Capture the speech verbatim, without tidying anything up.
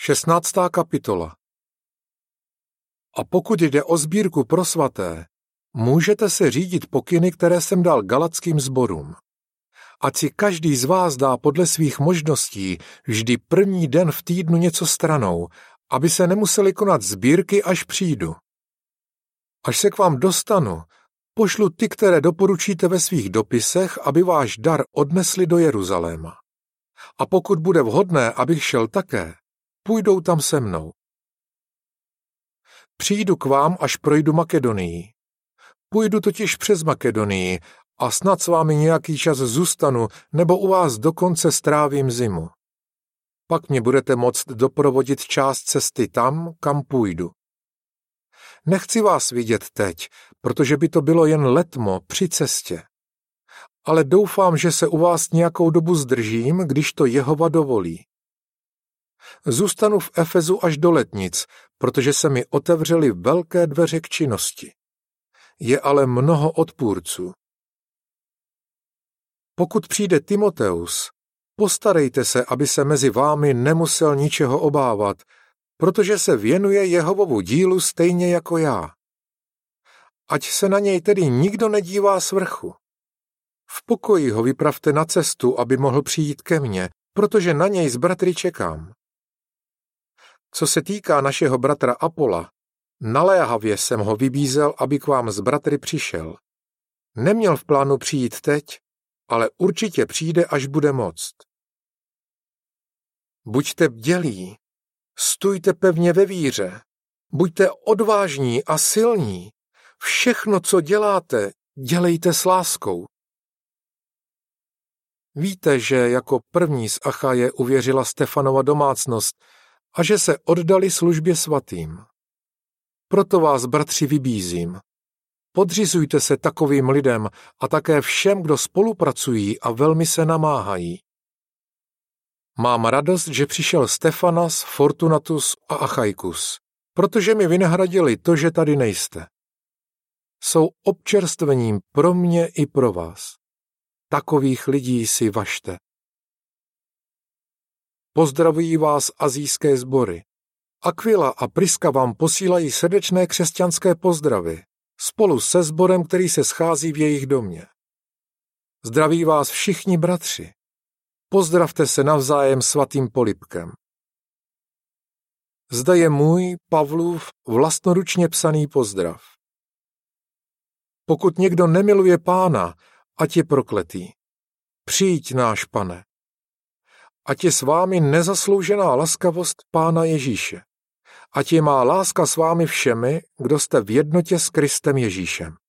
Šestnáctá kapitola. A pokud jde o sbírku pro svaté, můžete se řídit pokyny, které jsem dal galatským sborům. Ať si každý z vás dá podle svých možností vždy první den v týdnu něco stranou, aby se nemuseli konat sbírky, až přijdu. Až se k vám dostanu, pošlu ty, které doporučíte ve svých dopisech, aby váš dar odnesli do Jeruzaléma. A pokud bude vhodné, abych šel také, půjdou tam se mnou. Přijdu k vám, až projdu Makedonii. Půjdu totiž přes Makedonii a snad s vámi nějaký čas zůstanu, nebo u vás dokonce strávím zimu. Pak mě budete moct doprovodit část cesty tam, kam půjdu. Nechci vás vidět teď, protože by to bylo jen letmo při cestě. Ale doufám, že se u vás nějakou dobu zdržím, když to Jehova dovolí. Zůstanu v Efezu až do letnic, protože se mi otevřely velké dveře k činnosti. Je ale mnoho odpůrců. Pokud přijde Timoteus, postarejte se, aby se mezi vámi nemusel ničeho obávat, protože se věnuje Jehovovu dílu stejně jako já. Ať se na něj tedy nikdo nedívá z vrchu. V pokoji ho vypravte na cestu, aby mohl přijít ke mně, protože na něj s bratry čekám. Co se týká našeho bratra Apola, naléhavě jsem ho vybízel, aby k vám s bratry přišel. Neměl v plánu přijít teď, ale určitě přijde, až bude moct. Buďte bdělí, stůjte pevně ve víře, buďte odvážní a silní. Všechno, co děláte, dělejte s láskou. Víte, že jako první z Achaje uvěřila Stefanova domácnost a že se oddali službě svatým. Proto vás, bratři, vybízím. Podřizujte se takovým lidem a také všem, kdo spolupracují a velmi se namáhají. Mám radost, že přišel Stefanas, Fortunatus a Achajkus, protože mi vynahradili to, že tady nejste. Jsou občerstvením pro mě i pro vás. Takových lidí si važte. Pozdravují vás asijské sbory. Aquila a Priska vám posílají srdečné křesťanské pozdravy, spolu se sborem, který se schází v jejich domě. Zdraví vás všichni bratři. Pozdravte se navzájem svatým polibkem. Zde je můj, Pavlův, vlastnoručně psaný pozdrav. Pokud někdo nemiluje Pána, ať je prokletý. Přijď, náš Pane. Ať je s vámi nezasloužená laskavost Pána Ježíše. Ať je má láska s vámi všemi, kdo jste v jednotě s Kristem Ježíšem.